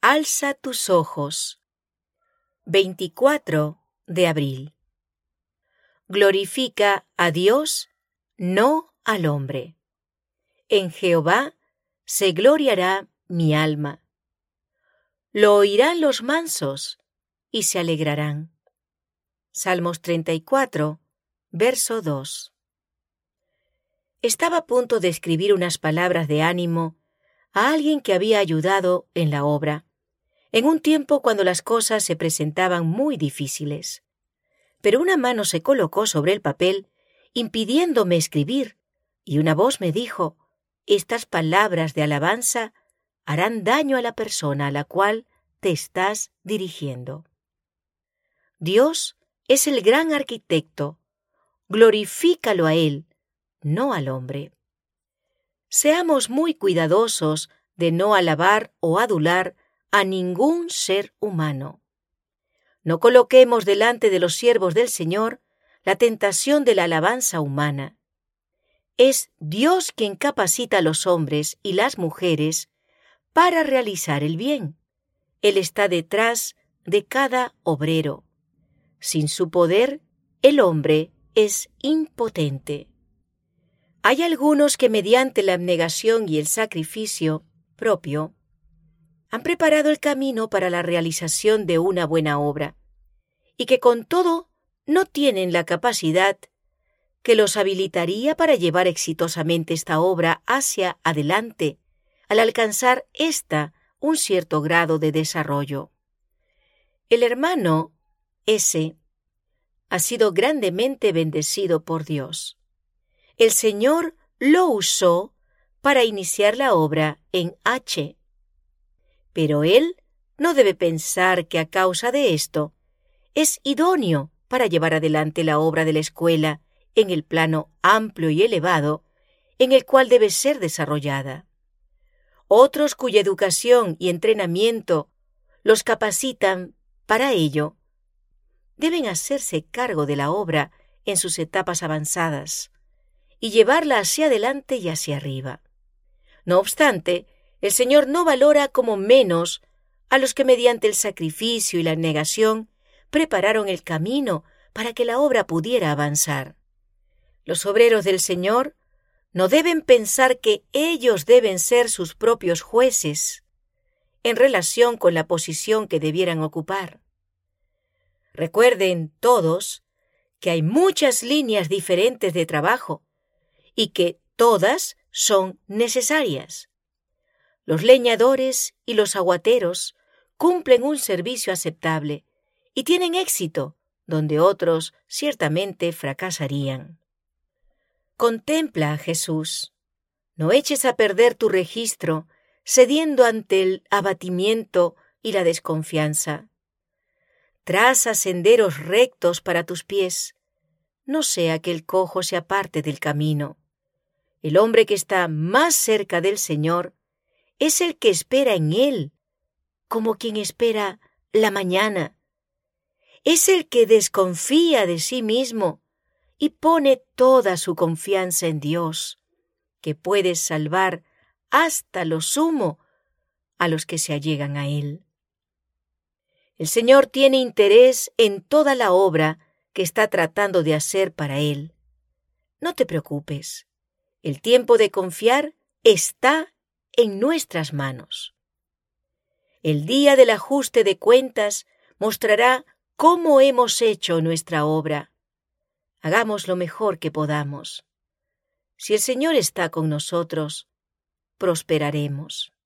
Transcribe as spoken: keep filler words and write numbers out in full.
Alza tus ojos. veinticuatro de abril. Glorifica a Dios, no al hombre. En Jehová se gloriará mi alma. Lo oirán los mansos y se alegrarán. Salmos treinta y cuatro, verso dos. Estaba a punto de escribir unas palabras de ánimo a alguien que había ayudado en la obra, en un tiempo cuando las cosas se presentaban muy difíciles. Pero una mano se colocó sobre el papel, impidiéndome escribir, y una voz me dijo: estas palabras de alabanza harán daño a la persona a la cual te estás dirigiendo. Dios es el gran arquitecto. Glorifícalo a Él, no al hombre. Seamos muy cuidadosos de no alabar o adular a ningún ser humano. No coloquemos delante de los siervos del Señor la tentación de la alabanza humana. Es Dios quien capacita a los hombres y las mujeres para realizar el bien. Él está detrás de cada obrero. Sin su poder, el hombre es impotente. Hay algunos que mediante la abnegación y el sacrificio propio han preparado el camino para la realización de una buena obra, y que con todo no tienen la capacidad que los habilitaría para llevar exitosamente esta obra hacia adelante, al alcanzar ésta un cierto grado de desarrollo. El hermano S. ha sido grandemente bendecido por Dios. El Señor lo usó para iniciar la obra en H. Pero él no debe pensar que a causa de esto es idóneo para llevar adelante la obra de la escuela en el plano amplio y elevado en el cual debe ser desarrollada. Otros cuya educación y entrenamiento los capacitan para ello deben hacerse cargo de la obra en sus etapas avanzadas y llevarla hacia adelante y hacia arriba. No obstante, el Señor no valora como menos a los que mediante el sacrificio y la abnegación prepararon el camino para que la obra pudiera avanzar. Los obreros del Señor no deben pensar que ellos deben ser sus propios jueces en relación con la posición que debieran ocupar. Recuerden todos que hay muchas líneas diferentes de trabajo y que todas son necesarias. Los leñadores y los aguateros cumplen un servicio aceptable y tienen éxito donde otros ciertamente fracasarían. Contempla a Jesús. No eches a perder tu registro cediendo ante el abatimiento y la desconfianza. Traza senderos rectos para tus pies. No sea que el cojo se aparte del camino. El hombre que está más cerca del Señor es el que espera en Él, como quien espera la mañana. Es el que desconfía de sí mismo y pone toda su confianza en Dios, que puede salvar hasta lo sumo a los que se allegan a Él. El Señor tiene interés en toda la obra que está tratando de hacer para Él. No te preocupes. El tiempo de confiar está en nuestras manos. El día del ajuste de cuentas mostrará cómo hemos hecho nuestra obra. Hagamos lo mejor que podamos. Si el Señor está con nosotros, prosperaremos.